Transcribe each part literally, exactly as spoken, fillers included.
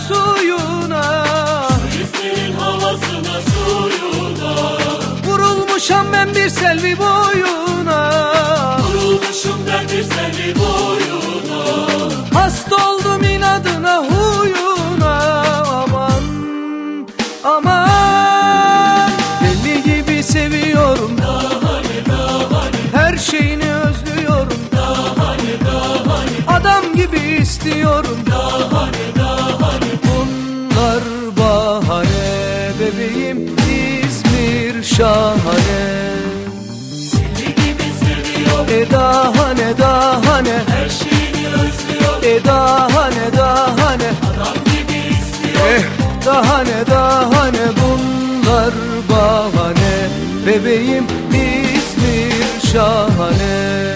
suyuna, şu İzmir'in havasına suyuna. vurulmuşam ben bir selvi boyuna, Vurulmuşum ben bir selvi boyuna. hasta oldum inadına huyuna. Aman aman, deli gibi seviyorum, her şeyini özlüyorum, adam gibi istiyorum. Bunlar bahane bebeğim, İzmir şahane. Deli gibi seviyor, E dahane dahane, her şeyini özlüyor, e dahane dahane, adam gibi istiyor. eh dahane dahane, bunlar bahane bebeğim, İzmir şahane.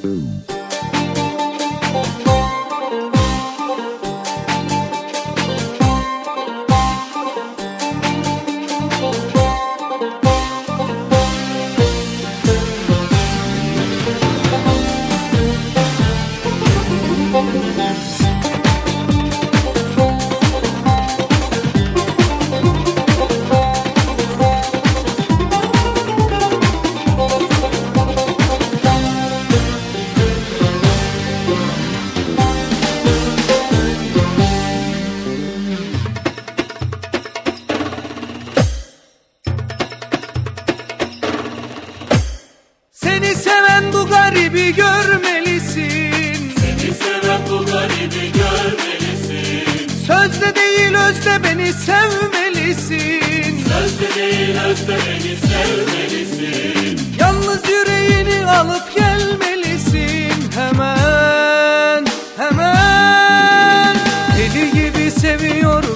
Seni seven bu garibi görmelisin, Seni seven bu garibi görmelisin. sözde değil özde beni sevmelisin. Sözde değil özde beni sevmelisin. Yalnız yüreğini alıp gelmelisin, hemen hemen. Deli gibi seviyorum,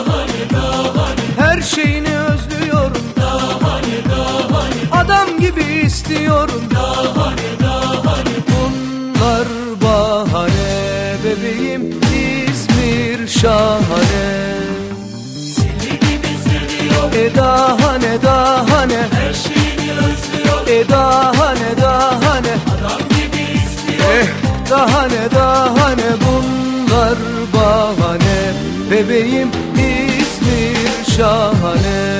her şeyini özlüyorum, adam gibi istiyorum. Bunlar bahane bebeğim, İzmir şahane. Deli gibi seviyor, E dahane dahane, her şeyini özlüyor, e dahane dahane, adam gibi istiyor. eh dahane dahane, bunlar bahane bebeğim, İzmir şahane.